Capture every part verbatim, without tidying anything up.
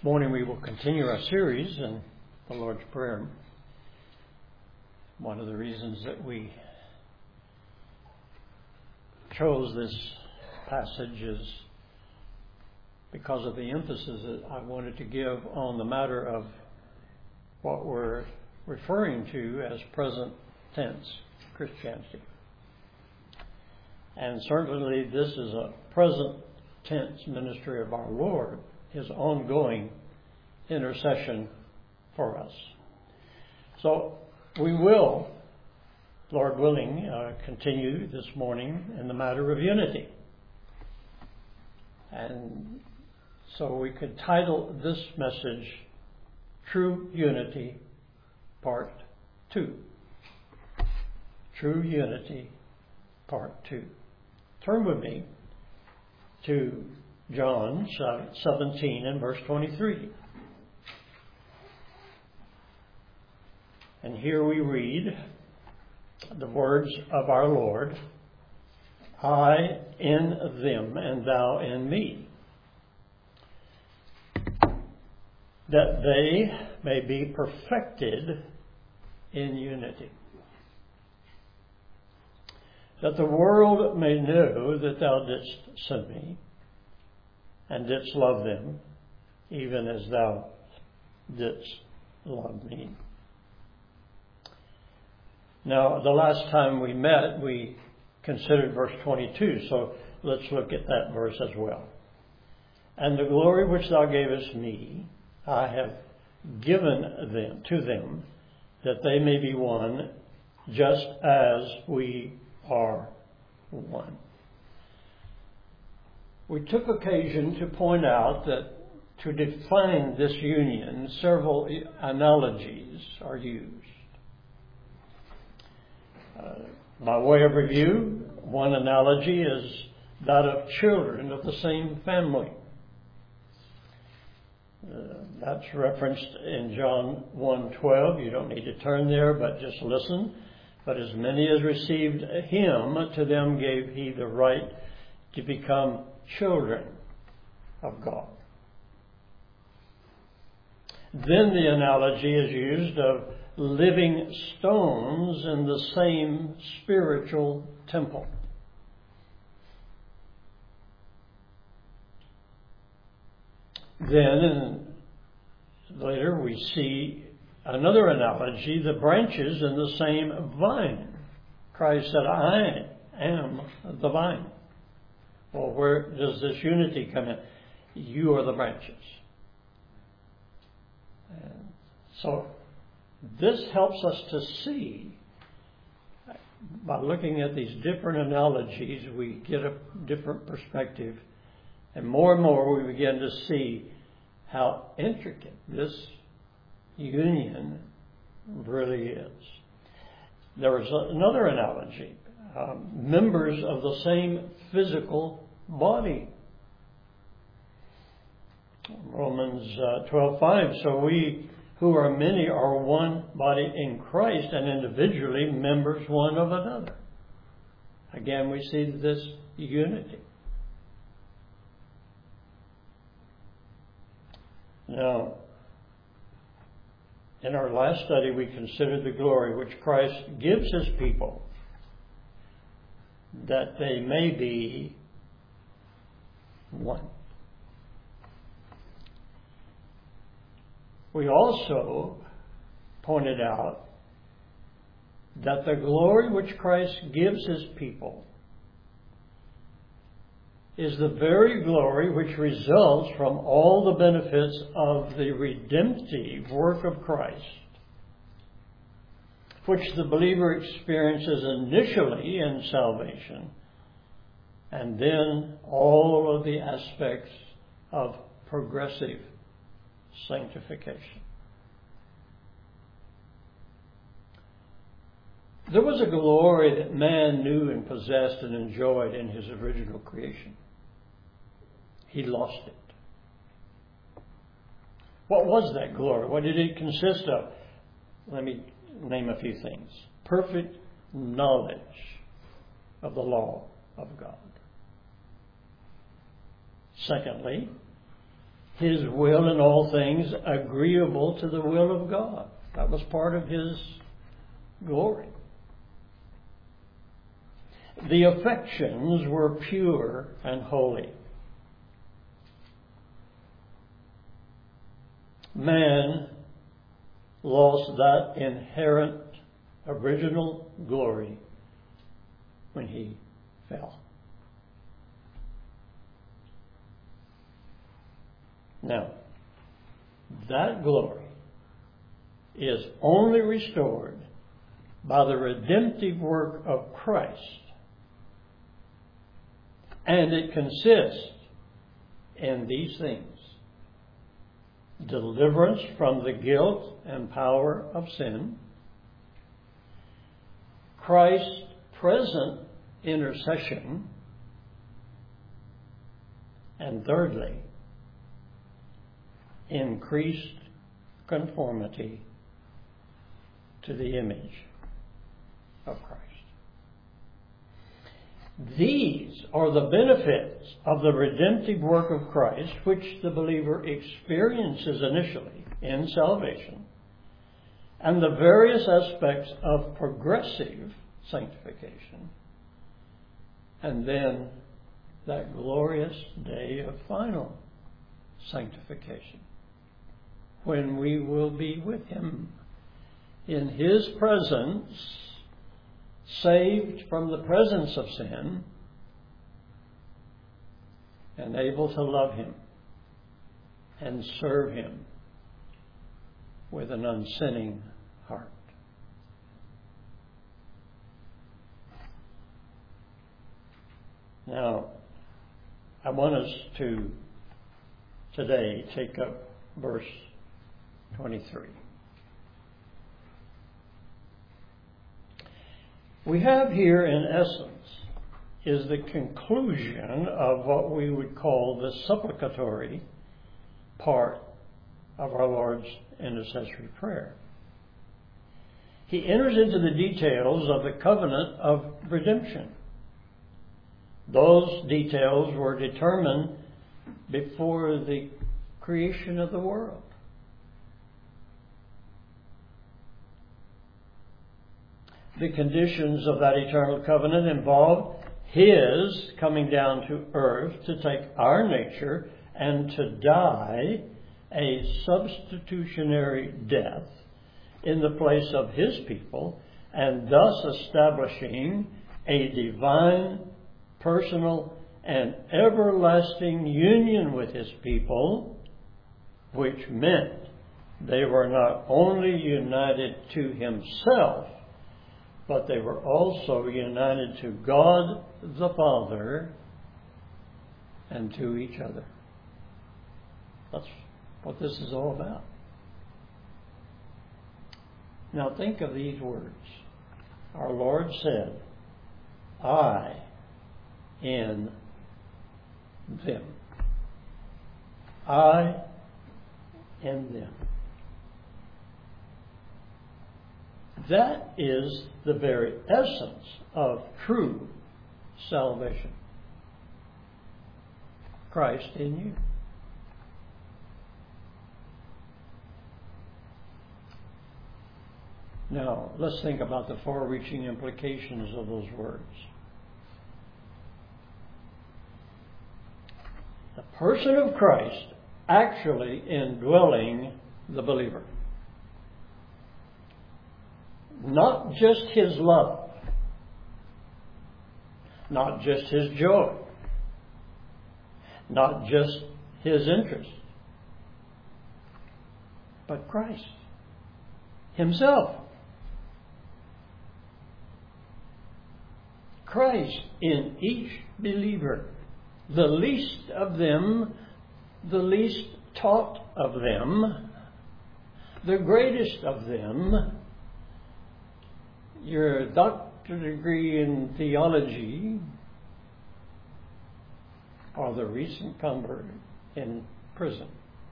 morning we will continue our series in the Lord's Prayer. One of the reasons that we chose this passage is because of the emphasis that I wanted to give on the matter of what we're referring to as present tense Christianity. And certainly this is a present tense ministry of our Lord, His ongoing intercession for us. So we will, Lord willing, uh, continue this morning in the matter of unity. And so we could title this message, True Unity, Part two. True Unity, Part two. Turn with me to John seventeen and verse twenty-three. And here we read the words of our Lord, I in them and thou in me, that they may be perfected in unity, that the world may know that thou didst send me, and didst love them, even as thou didst love me. Now, the last time we met, we considered verse twenty-two, so let's look at that verse as well. And the glory which thou gavest me, I have given them to them, that they may be one, just as we are one. We took occasion to point out that to define this union, several analogies are used. Uh, by way of review, one analogy is that of children of the same family. Uh, that's referenced in John one twelve. You don't need to turn there, but just listen. But as many as received him, to them gave he the right to become children of God. Then the analogy is used of living stones in the same spiritual temple. Then, and later we see another analogy, the branches in the same vine. Christ said, I am the vine. Well, where does this unity come in? You are the branches. And so this helps us to see, by looking at these different analogies, we get a different perspective. And more and more we begin to see how intricate this union really is. There is another analogy. Um, members of the same physical body. Romans uh, twelve five. So we who are many are one body in Christ, and individually members one of another. Again, we see this unity. Now, in our last study, we considered the glory which Christ gives His people, that they may be one. We also pointed out that the glory which Christ gives His people is the very glory which results from all the benefits of the redemptive work of Christ, which the believer experiences initially in salvation, and then all of the aspects of progressive sanctification. There was a glory that man knew and possessed and enjoyed in his original creation. He lost it. What was that glory? What did it consist of? Let me name a few things. Perfect knowledge of the law of God. Secondly, His will in all things agreeable to the will of God. That was part of His glory. The affections were pure and holy. Man lost that inherent original glory when he fell. Now, that glory is only restored by the redemptive work of Christ. And it consists in these things: deliverance from the guilt and power of sin, Christ's present intercession, and thirdly, increased conformity to the image of Christ. These are the benefits of the redemptive work of Christ, which the believer experiences initially in salvation, and the various aspects of progressive sanctification, and then that glorious day of final sanctification, when we will be with Him in His presence, saved from the presence of sin, and able to love Him and serve Him with an unsinning heart. Now, I want us to today take up verse twenty-three. We have here, in essence, is the conclusion of what we would call the supplicatory part of our Lord's intercessory prayer. He enters into the details of the covenant of redemption. Those details were determined before the creation of the world. The conditions of that eternal covenant involved His coming down to earth to take our nature and to die a substitutionary death in the place of His people, and thus establishing a divine, personal, and everlasting union with His people, which meant they were not only united to Himself, but they were also united to God the Father and to each other. That's what this is all about. Now think of these words. Our Lord said, I in them. I in them. That is the very essence of true salvation. Christ in you. Now, let's think about the far-reaching implications of those words. The person of Christ actually indwelling the believer. Not just His love, not just His joy, not just His interest, but Christ Himself. Christ in each believer, the least of them, the least taught of them, the greatest of them. Your doctorate degree in theology, or the recent convert in prison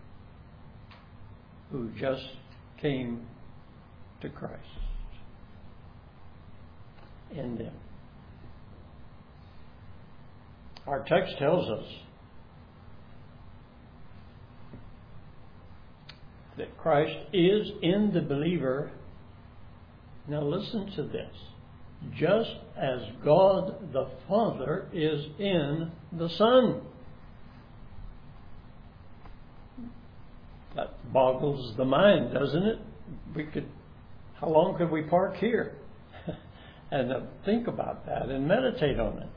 who just came to Christ in them. Our text tells us that Christ is in the believer. Now listen to this. Just as God the Father is in the Son. That boggles the mind, doesn't it? We could, how long could we park here and uh, think about that and meditate on it?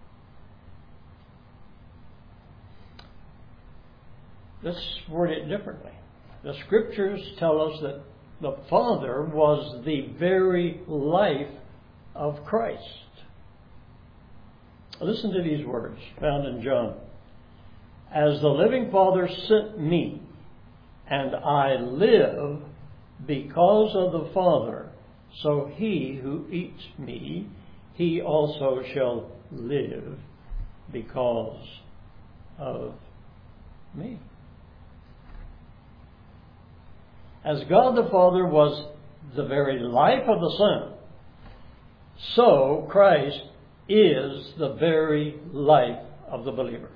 Let's word it differently. The Scriptures tell us that the Father was the very life of Christ. Listen to these words found in John. As the living Father sent me, and I live because of the Father, so he who eats me, he also shall live because of me. As God the Father was the very life of the Son, so Christ is the very life of the believer.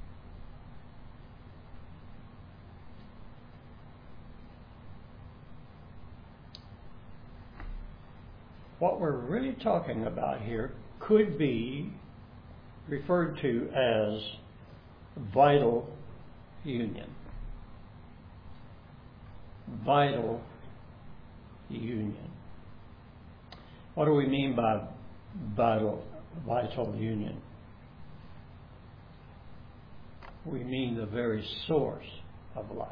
What we're really talking about here could be referred to as vital union. Vital union. What do we mean by vital, vital union? We mean the very source of life.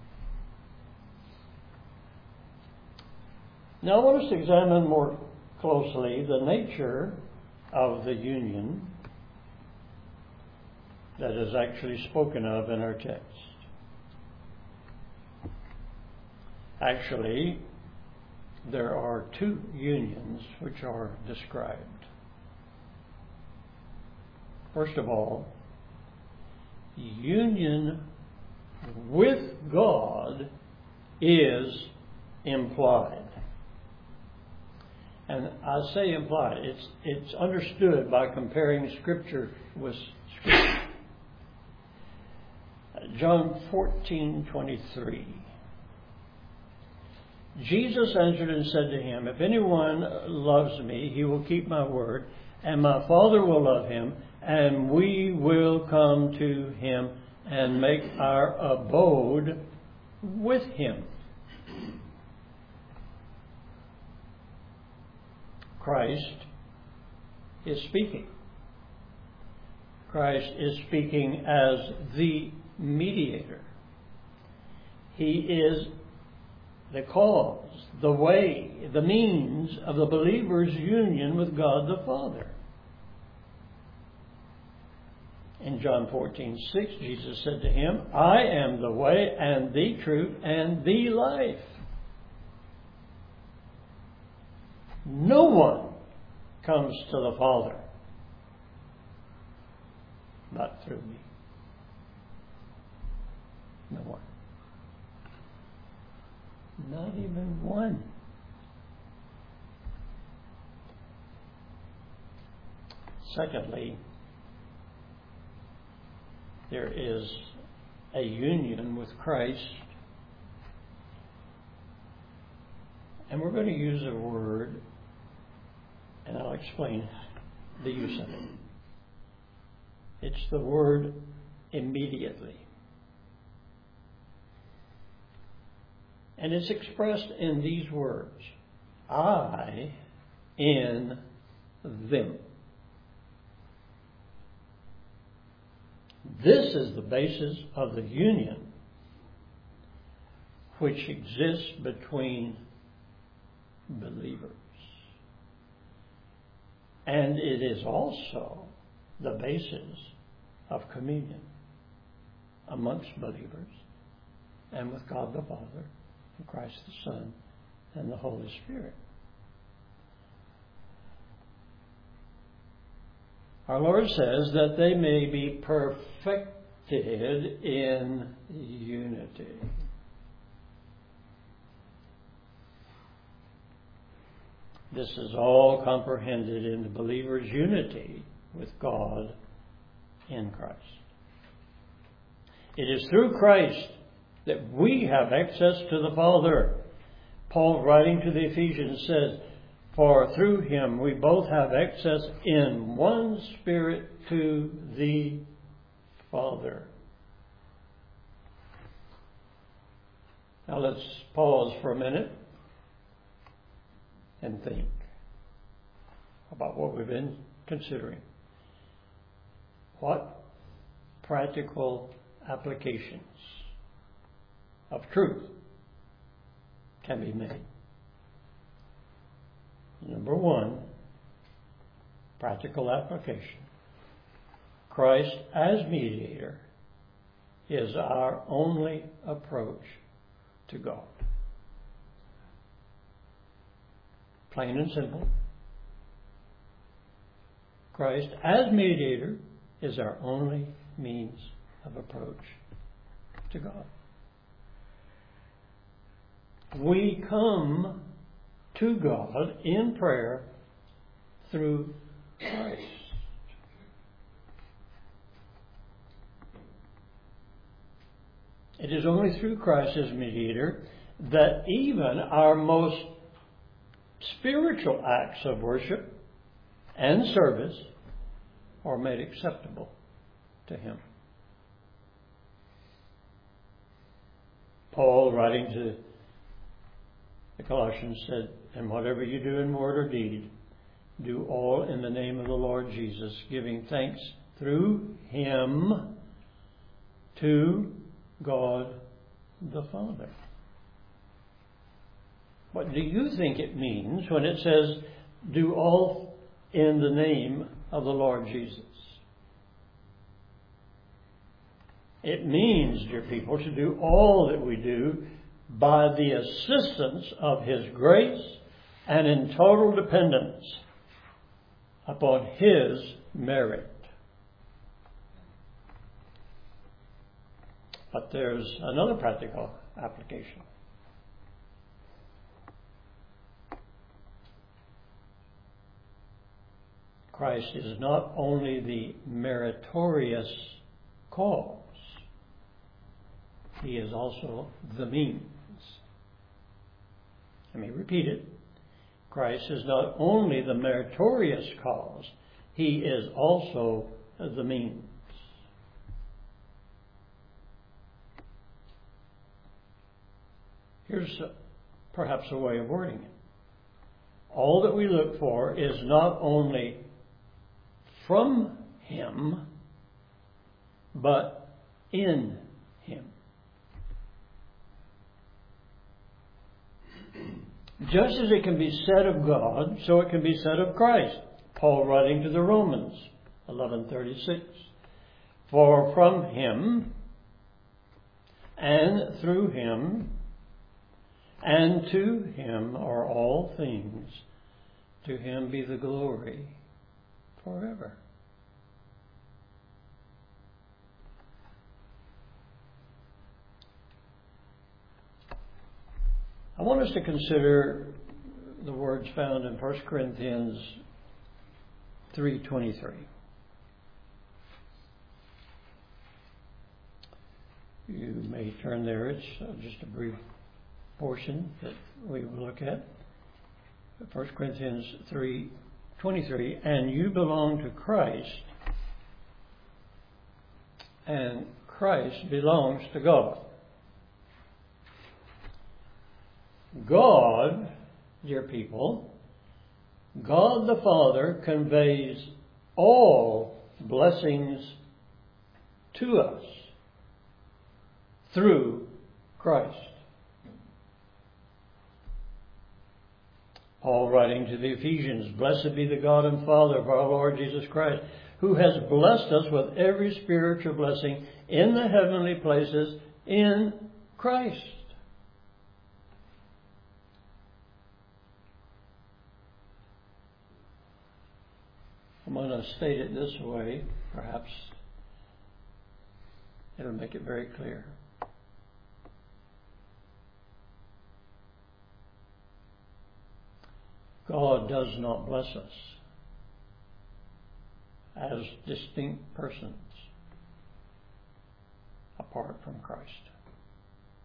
Now I want us to examine more closely the nature of the union that is actually spoken of in our text. Actually, there are two unions which are described. First of all, union with God is implied. And I say implied, it's, it's understood by comparing Scripture with Scripture. John fourteen twenty-three. Jesus answered and said to him, if anyone loves me, he will keep my word, and my Father will love him, and we will come to him and make our abode with him. Christ is speaking. Christ is speaking as the mediator. He is the cause, the way, the means of the believer's union with God the Father. In John fourteen six, Jesus said to him, I am the way and the truth and the life. No one comes to the Father but through me. No one. Not even one. Secondly, there is a union with Christ, and we're going to use a word, and I'll explain the use of it. It's the word immediately. And it's expressed in these words, I in them. This is the basis of the union which exists between believers. And it is also the basis of communion amongst believers and with God the Father, and Christ the Son, and the Holy Spirit. Our Lord says that they may be perfected in unity. This is all comprehended in the believer's unity with God in Christ. It is through Christ that we have access to the Father. Paul, writing to the Ephesians, says, "For through him we both have access in one Spirit to the Father." Now let's pause for a minute and think about what we've been considering. What practical applications of truth can be made? Number one, practical application. Christ as mediator is our only approach to God. Plain and simple. Christ as mediator is our only means of approach to God. We come to God in prayer through Christ. It is only through Christ as mediator that even our most spiritual acts of worship and service are made acceptable to Him. Paul, writing to the Colossians, said, "And whatever you do in word or deed, do all in the name of the Lord Jesus, giving thanks through Him to God the Father." What do you think it means when it says, "Do all in the name of the Lord Jesus"? It means, dear people, to do all that we do by the assistance of His grace and in total dependence upon His merit. But there's another practical application. Christ is not only the meritorious cause, He is also the means. Let me repeat it. Christ is not only the meritorious cause, He is also the means. Here's perhaps a way of wording it. All that we look for is not only from Him, but in Him. Just as it can be said of God, so it can be said of Christ. Paul, writing to the Romans, eleven thirty-six, "For from Him, and through Him, and to Him are all things. To Him be the glory forever." I want us to consider the words found in First Corinthians three twenty-three. You may turn there. It's just a brief portion that we will look at. First Corinthians three twenty-three. "And you belong to Christ, and Christ belongs to God." God, dear people, God the Father conveys all blessings to us through Christ. Paul, writing to the Ephesians, "Blessed be the God and Father of our Lord Jesus Christ, who has blessed us with every spiritual blessing in the heavenly places in Christ." I'm going to state it this way. Perhaps it'll make it very clear. God does not bless us as distinct persons apart from Christ.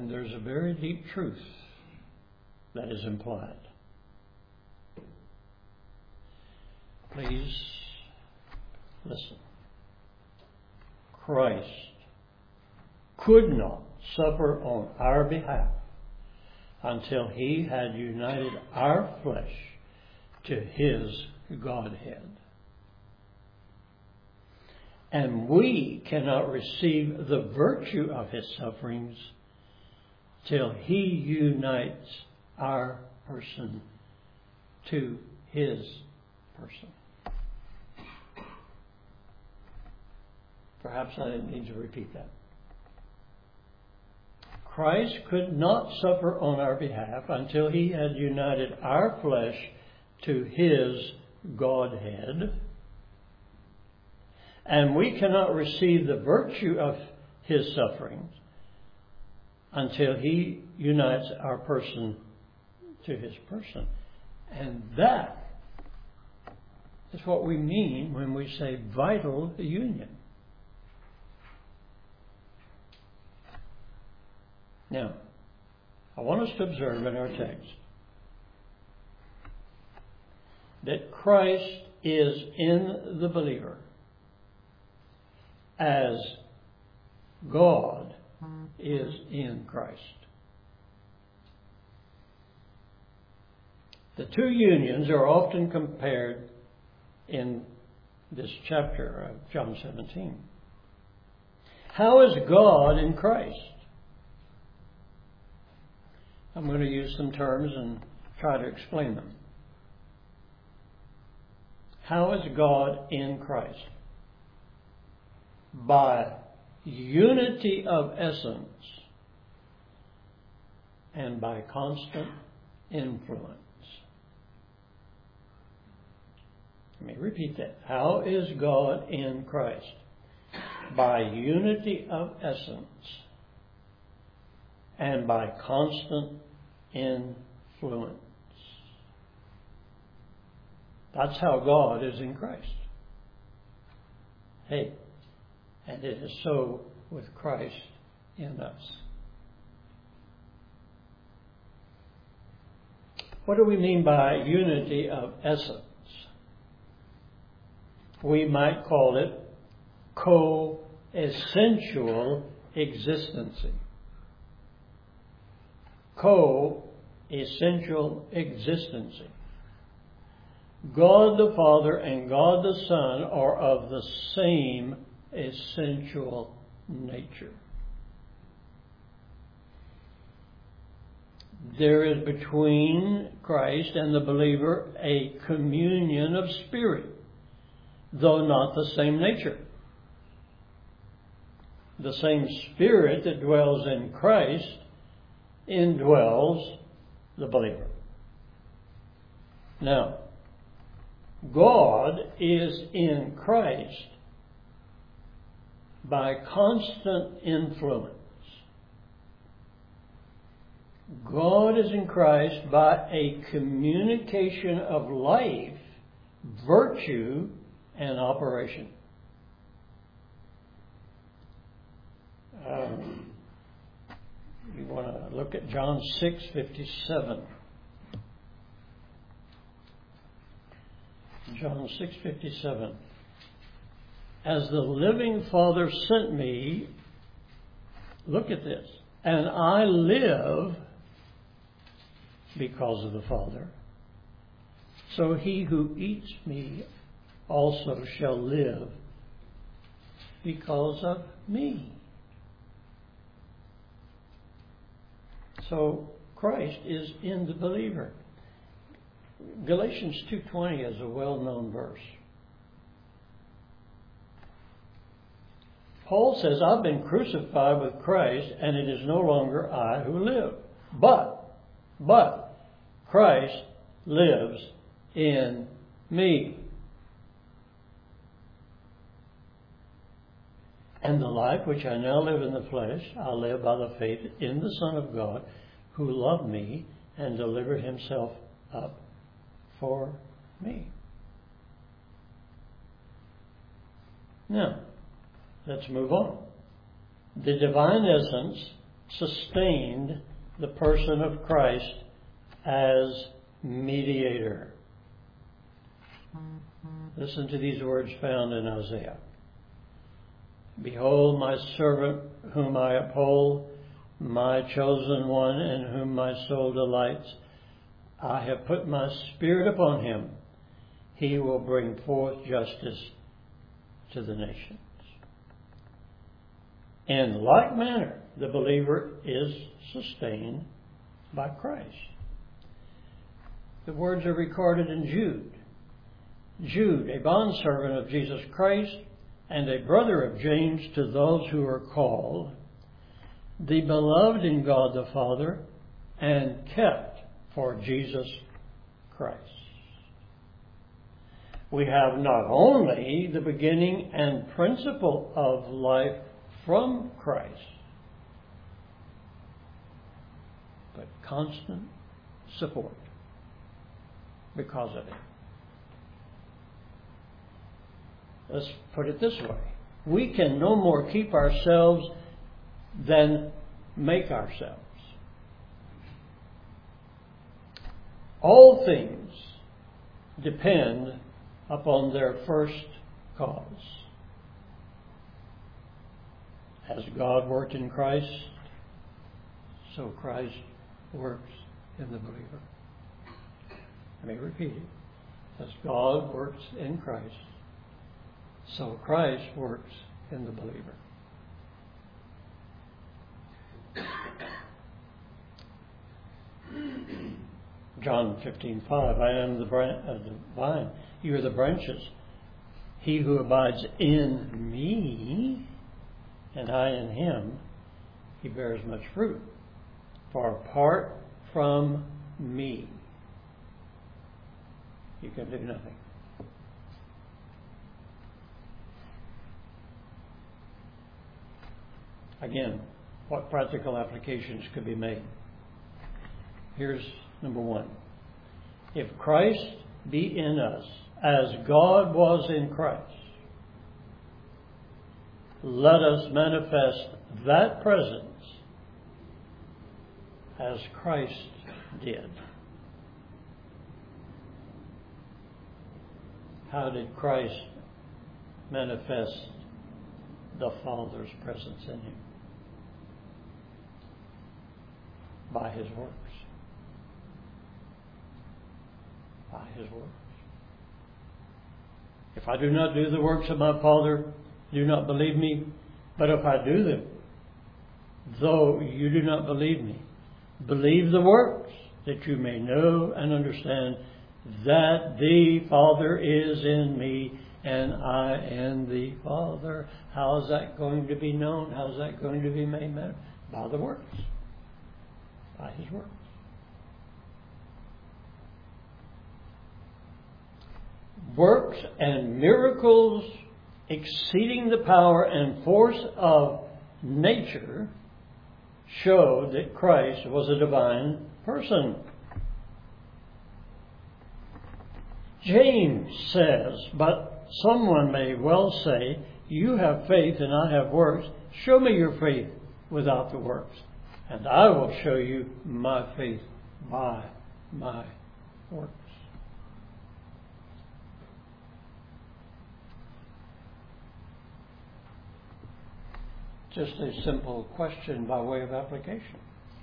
And there's a very deep truth that is implied. Please listen. Christ could not suffer on our behalf until He had united our flesh to His Godhead. And we cannot receive the virtue of His sufferings till He unites our person to His person. Perhaps I didn't need to repeat that. Christ could not suffer on our behalf until He had united our flesh to His Godhead. And we cannot receive the virtue of His sufferings until He unites our person to His person. And that is what we mean when we say vital union. Now, I want us to observe in our text that Christ is in the believer as God is in Christ. The two unions are often compared in this chapter of John seventeen. How is God in Christ? I'm going to use some terms and try to explain them. How is God in Christ? By unity of essence and by constant influence. Let me repeat that. How is God in Christ? By unity of essence and by constant influence. That's how God is in Christ. Hey, and it is so with Christ in us. What do we mean by unity of essence? We might call it co-essential existency. Co-essential existency. God the Father and God the Son are of the same essential nature. There is between Christ and the believer a communion of spirit, though not the same nature. The same Spirit that dwells in Christ indwells the believer. Now, God is in Christ by constant influence. God is in Christ by a communication of life, virtue, and operation. Um, you want to look at John six fifty-seven. John six fifty-seven. As the living Father sent me, look at this, and I live because of the Father, so he who eats me also shall live because of me. So Christ is in the believer. Galatians two twenty is a well-known verse. Paul says, I've been crucified with Christ, and it is no longer I who live, but, but Christ lives in me. And the life which I now live in the flesh, I live by the faith in the Son of God, who loved me and delivered himself up for me. Now, let's move on. The divine essence sustained the person of Christ as mediator. Listen to these words found in Isaiah. Behold, my servant whom I uphold, my chosen one in whom my soul delights. I have put my spirit upon him. He will bring forth justice to the nations. In like manner, the believer is sustained by Christ. The words are recorded in Jude. Jude, a bondservant of Jesus Christ and a brother of James, to those who are called, the beloved in God the Father, and kept for Jesus Christ. We have not only the beginning and principle of life from Christ, but constant support because of it. Let's put it this way. We can no more keep ourselves than make ourselves. All things depend upon their first cause. As God worked in Christ, so Christ works in the believer. Let me repeat it. As God works in Christ, so Christ works in the believer. John fifteen five, I am the, bran- uh, the vine, you are the branches. He who abides in me, and I in him, he bears much fruit. For apart from me, you can do nothing. Again, what practical applications could be made? Here's number one. If Christ be in us as God was in Christ, let us manifest that presence as Christ did. How did Christ manifest the Father's presence in him? By his works. By his works. If I do not do the works of my Father, do not believe me. But if I do them, though you do not believe me, believe the works, that you may know and understand that the Father is in me and I in the Father. How is that going to be known? How is that going to be made known? By the works. By his works. Works and miracles exceeding the power and force of nature showed that Christ was a divine person. James says, but someone may well say, you have faith and I have works. Show me your faith without the works, and I will show you my faith by my works. Just a simple question by way of application.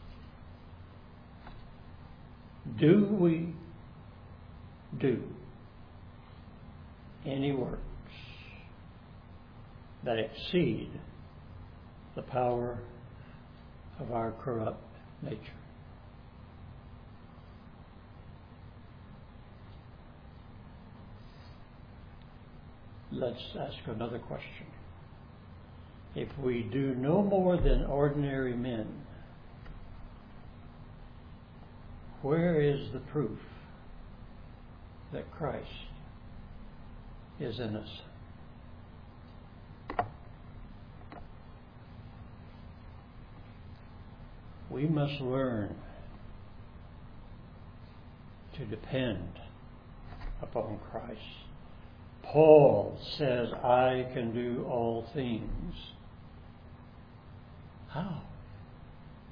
Do we do any works that exceed the power of our corrupt nature? Let's ask another question. If we do no more than ordinary men, where is the proof that Christ is in us? We must learn to depend upon Christ. Paul says, I can do all things. How?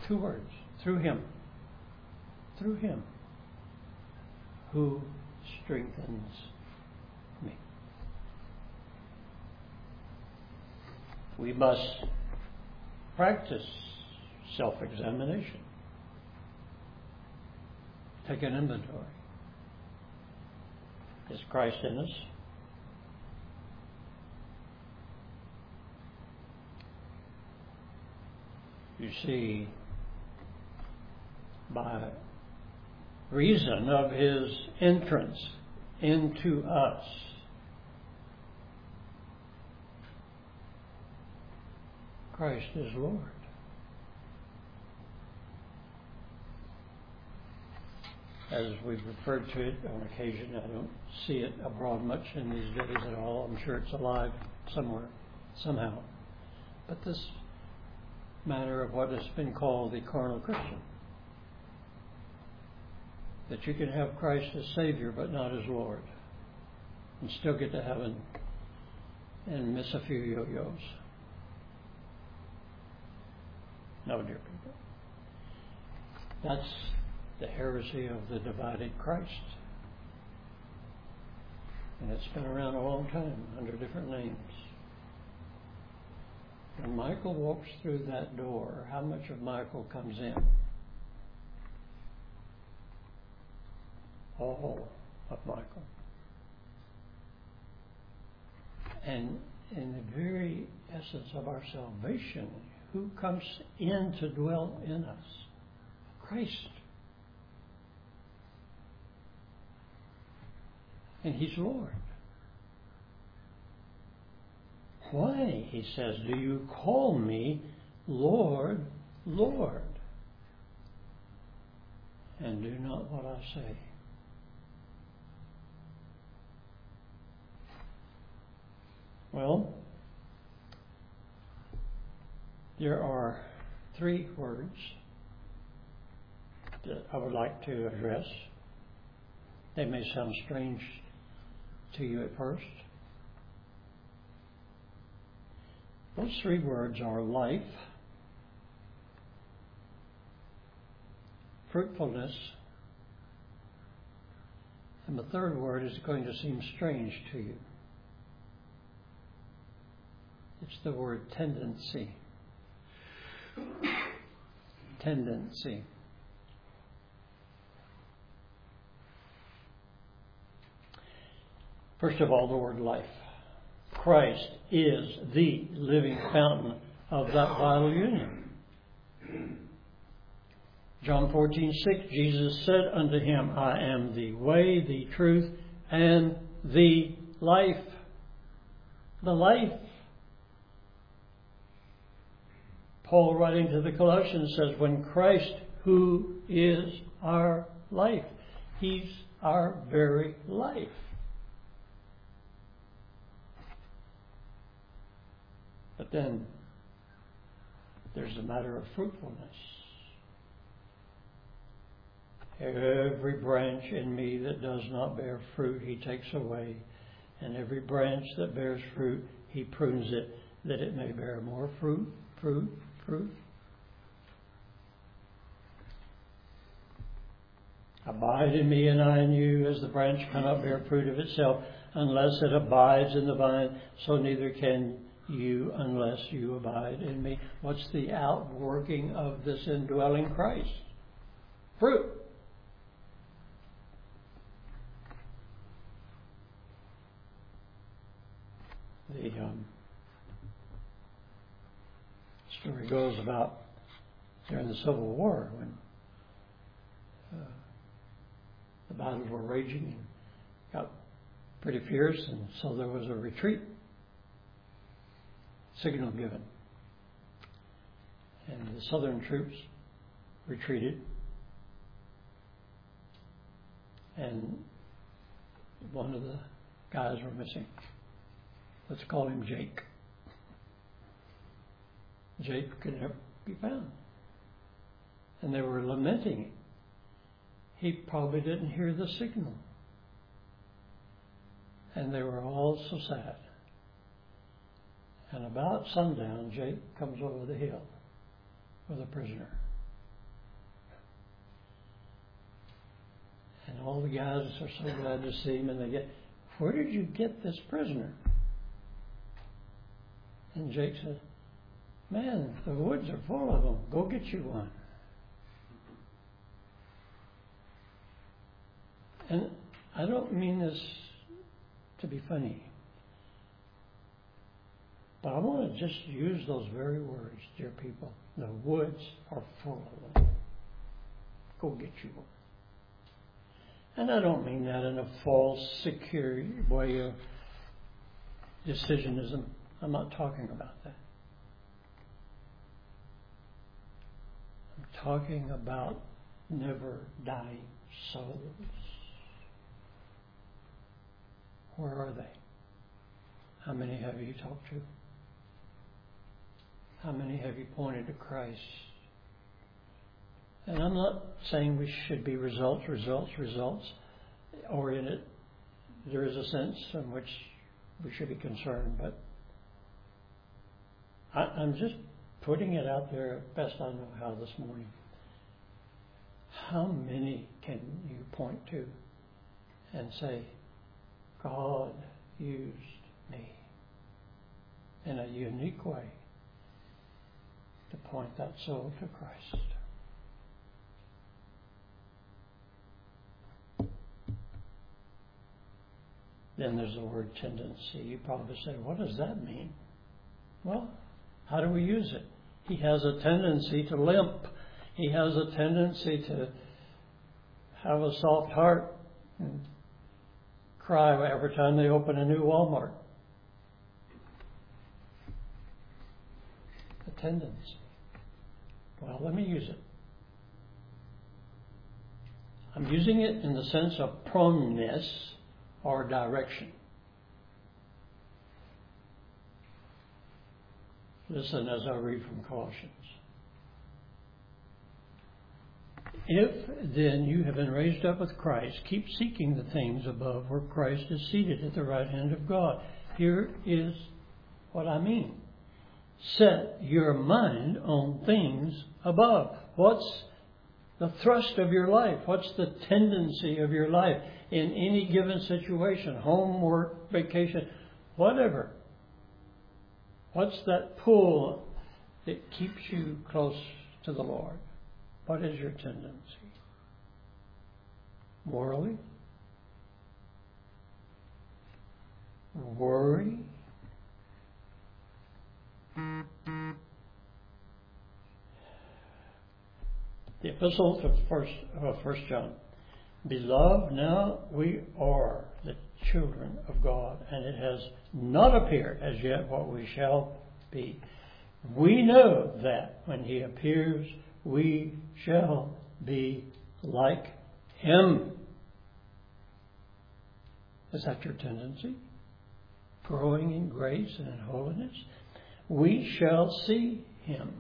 Two words. Through Him. Through Him. Who strengthens me. We must practice self-examination. Take an inventory. Is Christ in us? You see, by reason of His entrance into us, Christ is Lord. As we've referred to it on occasion, I don't see it abroad much in these days at all. I'm sure it's alive somewhere, somehow. But this matter of what has been called the carnal Christian. That you can have Christ as Savior but not as Lord. And still get to heaven and miss a few yo-yos. No, dear people. That's the heresy of the divided Christ. And it's been around a long time under different names. When Michael walks through that door, how much of Michael comes in? All of Michael. And in the very essence of our salvation, who comes in to dwell in us? Christ. And He's Lord. Why, He says, do you call me Lord, Lord, and do not what I say? Well, there are three words that I would like to address. They may sound strange to you at first. Those three words are life, fruitfulness, and the third word is going to seem strange to you. It's the word tendency. Tendency. First of all, the word life. Christ is the living fountain of that vital union. John fourteen six, Jesus said unto him, I am the way, the truth, and the life. The life. Paul, writing to the Colossians, says, when Christ, who is our life, He's our very life. But then there's a matter of fruitfulness. Every branch in me that does not bear fruit, He takes away. And every branch that bears fruit, He prunes it, that it may bear more fruit, fruit, fruit. Abide in me and I in you, as the branch cannot bear fruit of itself unless it abides in the vine, so neither can you unless you abide in me. What's the outworking of this indwelling Christ? Fruit. The um, story goes about during the Civil War when uh, the battles were raging and got pretty fierce, and so there was a retreat signal given. And the Southern troops retreated. And one of the guys were missing. Let's call him Jake. Jake could never be found. And they were lamenting him. He probably didn't hear the signal. And they were all so sad. And about sundown, Jake comes over the hill with a prisoner. And all the guys are so glad to see him, and they get, where did you get this prisoner? And Jake said, man, the woods are full of them. Go get you one. And I don't mean this to be funny, but I want to just use those very words, dear people. The woods are full of them. Go get you one. And I don't mean that in a false, secure way of decisionism. I'm not talking about that. I'm talking about never dying souls. Where are they? How many have you talked to? How many have you pointed to Christ? And I'm not saying we should be results, results, results oriented. There is a sense in which we should be concerned, but I, I'm just putting it out there best I know how this morning. How many can you point to and say, God used me in a unique way to point that soul to Christ? Then there's the word tendency. You probably say, what does that mean? Well, how do we use it? He has a tendency to limp. He has a tendency to have a soft heart and cry every time they open a new Walmart. A tendency. Well, let me use it. I'm using it in the sense of proneness or direction. Listen as I read from Colossians. If then you have been raised up with Christ, keep seeking the things above where Christ is seated at the right hand of God. Here is what I mean. Set your mind on things above. What's the thrust of your life? What's the tendency of your life in any given situation? Home, work, vacation, whatever. What's that pull that keeps you close to the Lord? What is your tendency? Morally? Worry? The epistle to first, uh, First John. Beloved, now we are the children of God, and it has not appeared as yet what we shall be. We know that when He appears, we shall be like Him. Is that your tendency? Growing in grace and in holiness? We shall see Him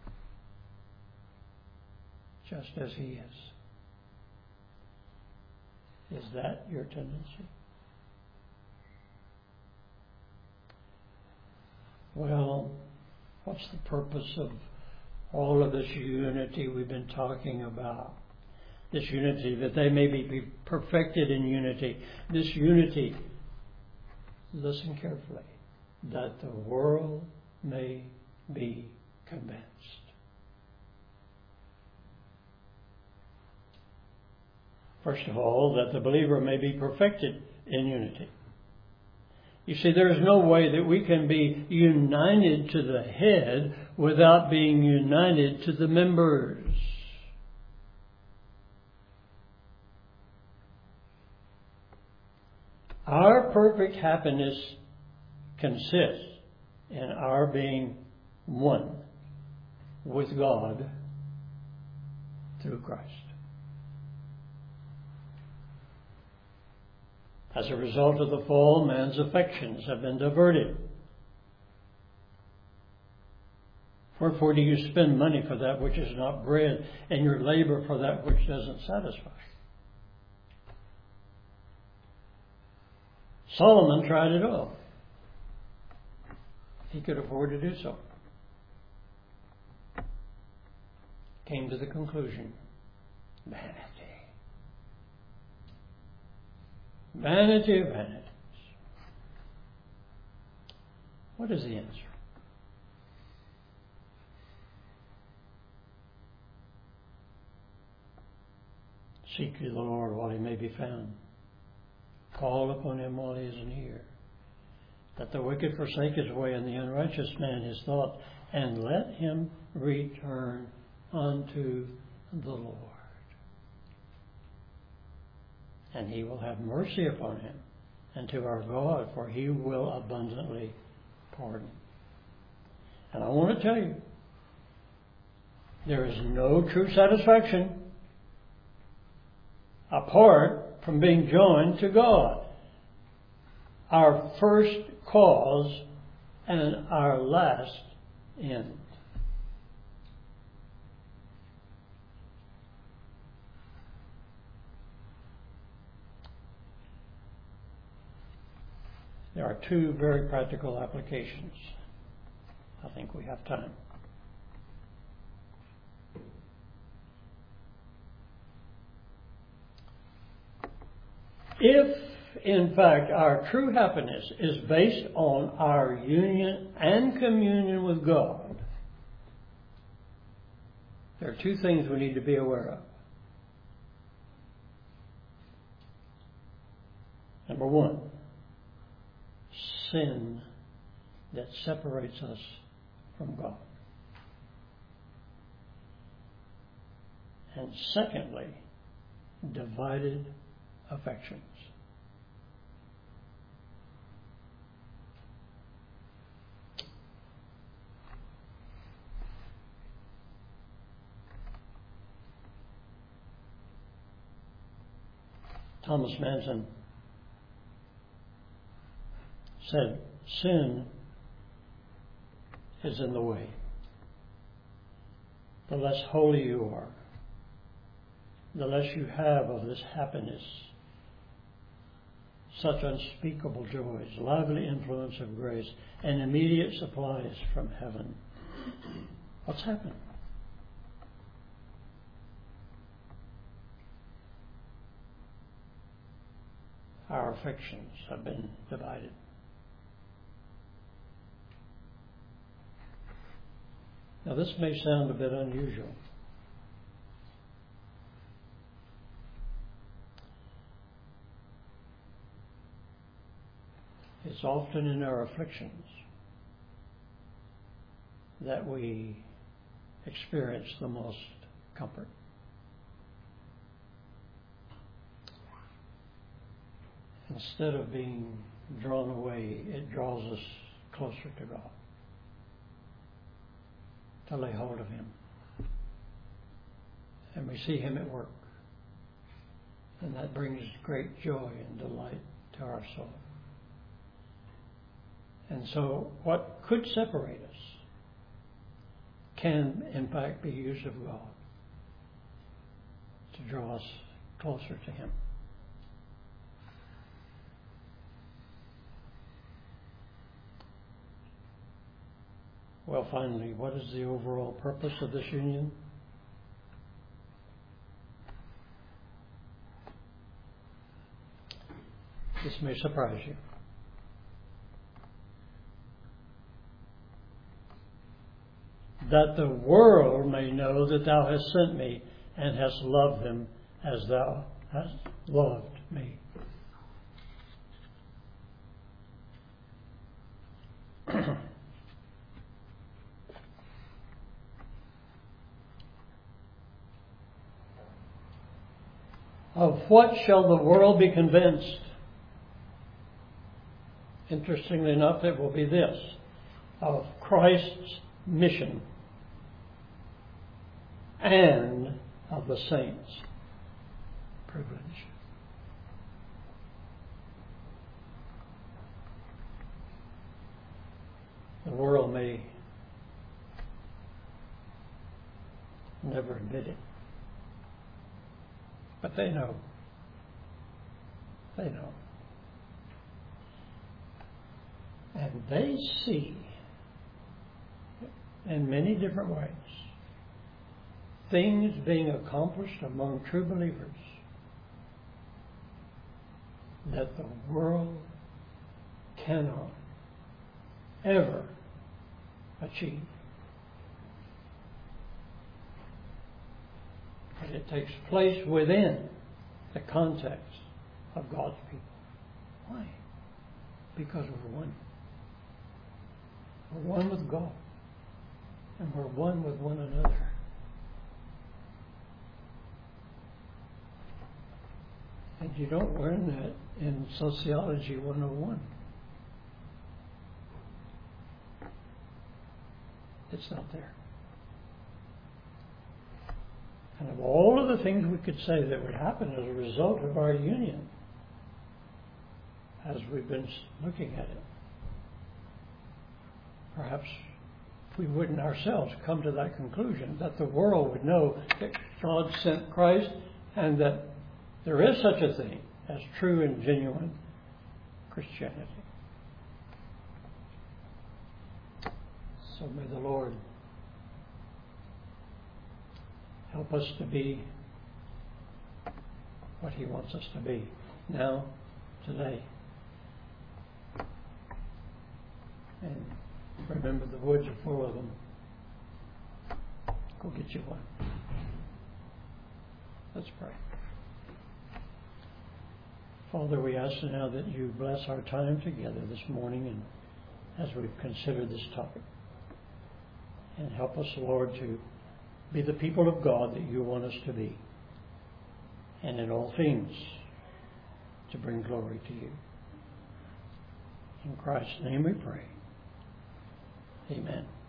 just as He is. Is that your tendency? Well, what's the purpose of all of this unity we've been talking about? This unity, that they may be perfected in unity. This unity, listen carefully, that the world may be convinced. First of all, that the believer may be perfected in unity. You see, there is no way that we can be united to the head without being united to the members. Our perfect happiness consists in our being one with God through Christ. As a result of the fall, man's affections have been diverted. Wherefore do you spend money for that which is not bread, and your labor for that which doesn't satisfy? Solomon tried it all. He could afford to do so. Came to the conclusion, vanity. Vanity of vanities. What is the answer? Seek ye the Lord while he may be found. Call upon him while he is near. Let the wicked forsake his way, and the unrighteous man his thought, and let him return unto the Lord. And he will have mercy upon him, and to our God, for he will abundantly pardon. And I want to tell you, there is no true satisfaction apart from being joined to God, our first cause and our last end. There are two very practical applications. I think we have time. If, in fact, our true happiness is based on our union and communion with God, there are two things we need to be aware of. Number one, sin that separates us from God. And secondly, divided affections. Thomas Manson said, sin is in the way. The less holy you are, the less you have of this happiness, such unspeakable joys, lively influence of grace, and immediate supplies from heaven. What's happened? Our affections have been divided. Now, this may sound a bit unusual. It's often in our afflictions that we experience the most comfort. Instead of being drawn away, it draws us closer to God, to lay hold of him. And we see him at work. And that brings great joy and delight to our soul. And so what could separate us can, in fact, be used of God to draw us closer to him. Well, finally, what is the overall purpose of this union? This may surprise you. That the world may know that thou hast sent me and hast loved them as thou hast loved me. Of what shall the world be convinced? Interestingly enough, it will be this: of Christ's mission and of the saints' privilege. The world may never admit it, but they know. They know. And they see, in many different ways, things being accomplished among true believers that the world cannot ever achieve. But it takes place within the context of God's people. Why? Because we're one. We're one with God. And we're one with one another. And you don't learn that in Sociology one oh one. It's not there. And of all of the things we could say that would happen as a result of our union, as we've been looking at it, perhaps we wouldn't ourselves come to that conclusion, that the world would know that God sent Christ and that there is such a thing as true and genuine Christianity. So may the Lord help us to be what He wants us to be now, today. And remember, the woods are full of them. Go get you one. Let's pray. Father, we ask now that you bless our time together this morning and as we've considered this topic. And help us, Lord, to be the people of God that you want us to be. And in all things, to bring glory to you. In Christ's name we pray. Amen.